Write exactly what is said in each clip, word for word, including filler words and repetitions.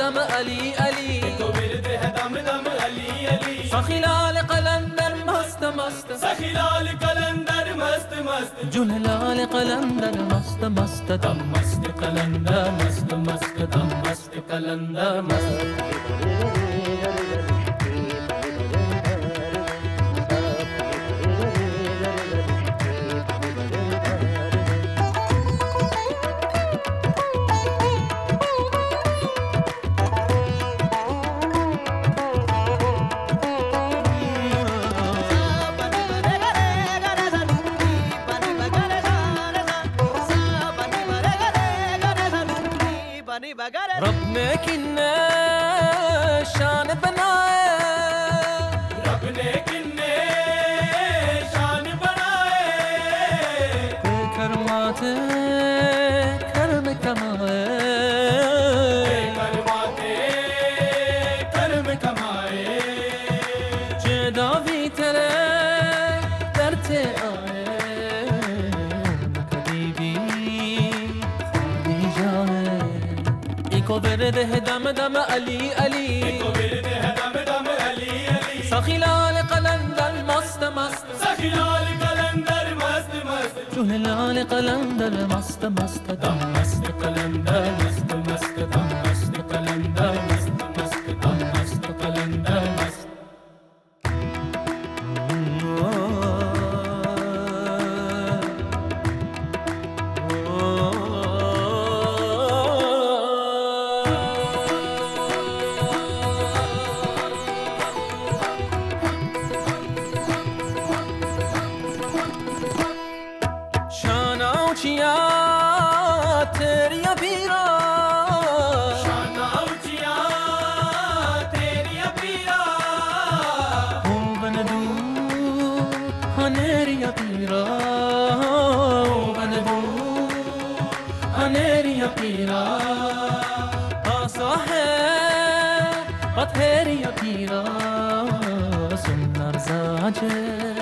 دم علی علی تو ورد ہے دم دم علی علی سخیلال قلندر مست مست سخیلال قلندر مست مست جلال قلندر مست مست دم مست قلندر مست مست دم مست قلندر مست रब ने किन्ने शान बनाए रब ने किन्ने शान बनाए करमाते कर्म कमाए करमाते कर्म कमाए जेदा भी तेरे करते आए कभी भी खाली जाए इको ورد है दम दम अली अली تو ورد ہے دم دم علی علی سخیلال قلندر مست مست سخیلال قلندر مست مست جلال قلندر مست مست دم مست قلندر مست مست دم مست قلندر مست مست دم مست قلندر مست शाना तेरिया पीरा शाना ऊंचिया तेरिया पीरा हो बन दू हनेरिया पीरा हो बन दू हनेरिया पीरा आसा है पथेरिया पीरा सुंदर साजे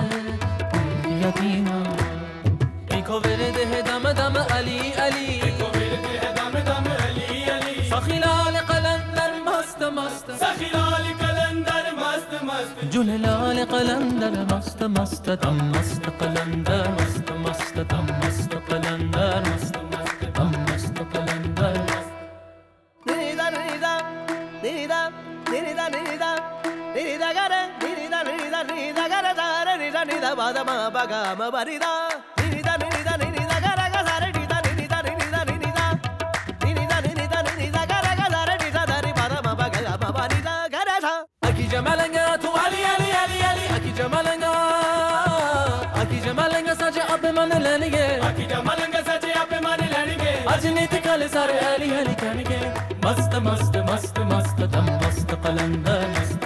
यतीमा इको ورد है दम दम अली अली تو ورد ہے دم دم علی علی سخیلال قلندر مست مست سخیلال قلندر مست مست جلال قلندر مست مست دم مست قلندر مست مست دم مست قلندر مست مست دم مست قلندر مست Nirida nirida nirida nirida nirida nirida gare nirida nirida nirida gare sare nirida nirida bada ma baga ma barida nirida nirida nirida gare ga sare nirida nirida nirida nirida nirida nirida nirida gare ga sare nirida dari bada ma baga ma barida gare sa أكي جمالنا تو علي علي علي علي أكي جمالنا أكي جمالنا ساجي أب من لنيجي आकी जमलंग सचे आप मान लड़के أجني تكالي ساري علي علي كانيجي مست مست مست مست دم مست قلندر مست